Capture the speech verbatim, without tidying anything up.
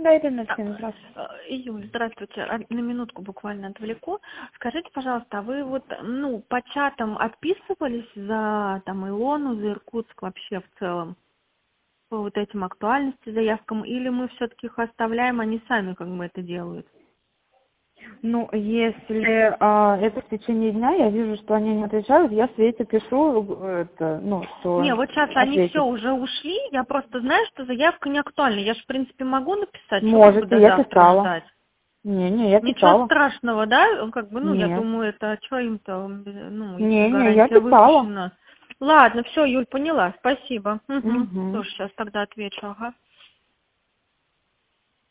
Да, Ирина, Так, всем здравствуйте. э, Юль, здравствуйте. А, На минутку буквально отвлеку. Скажите, пожалуйста, а вы вот, ну, по чатам отписывались за там Илону, за Иркутск вообще в целом? По вот этим актуальности заявкам? Или мы все-таки их оставляем, они сами как бы это делают? Ну, если а, это в течение дня, я вижу, что они не отвечают, я Свете пишу, это, ну, что Не, вот сейчас они все ответить. уже ушли, я просто знаю, что заявка не актуальна. Я же, в принципе, могу написать, что как бы Можете, до я завтра писала. ждать. Не-не, я Ничего писала. страшного, да? Как бы, ну, я Нет. думаю, это что им-то, ну, если Не-не, я гарантия писала. выпущена. Ладно, все, Юль, поняла, спасибо. Угу. Угу. Тоже сейчас тогда отвечу, ага.